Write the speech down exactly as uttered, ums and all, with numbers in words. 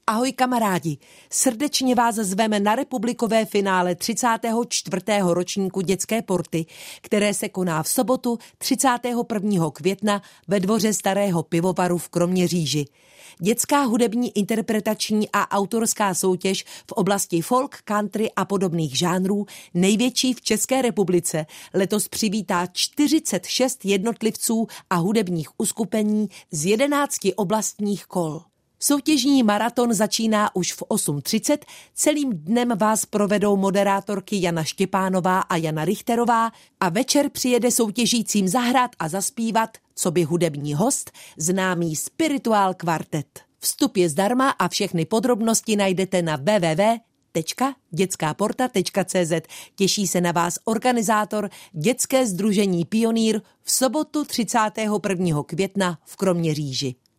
Ahoj kamarádi, srdečně vás zveme na republikové finále třicátého čtvrtého ročníku Dětské porty, které se koná v sobotu třicátého prvního května ve dvoře Starého pivovaru v Kroměříži. Dětská hudební, interpretační a autorská soutěž v oblasti folk, country a podobných žánrů, největší v České republice, letos přivítá čtyřicet šest jednotlivců a hudebních uskupení z jedenácti oblastních kol. Soutěžní maraton začíná už v osm třicet, celým dnem vás provedou moderátorky Jana Štěpánová a Jana Richterová a večer přijede soutěžícím zahrát a zaspívat, coby hudební host, známý Spirituál kvartet. Vstup je zdarma a všechny podrobnosti najdete na w w w tečka dětská porta tečka c z. Těší se na vás organizátor Dětské sdružení Pionýr v sobotu třicátého prvního května v Kroměříži.